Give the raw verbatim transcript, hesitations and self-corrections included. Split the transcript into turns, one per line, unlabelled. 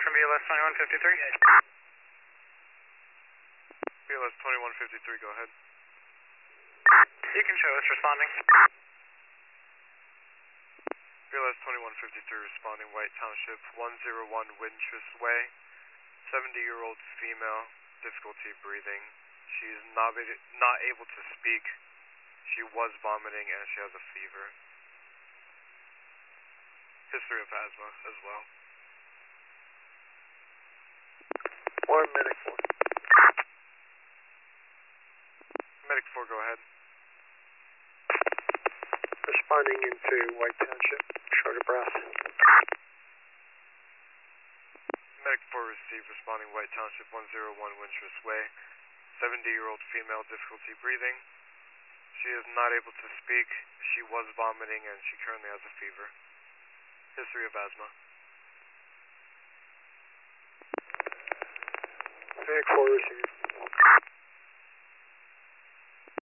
from B L S twenty-one fifty-three.
B L S twenty-one fifty-three, go ahead.
You can show us responding.
B L S twenty-one fifty-three responding, White Township, one oh one Wintress Way, seventy-year-old female, difficulty breathing. She's not, not able to speak. She was vomiting and she has a fever. History of asthma as well.
One medic four.
Medic four, go ahead.
Responding into White Township, short of breath.
Medic four received, responding White Township, one oh one Wintress Way, seventy-year-old female, difficulty breathing. She is not able to speak. She was vomiting and she currently has a fever. History of asthma.
Medic four received.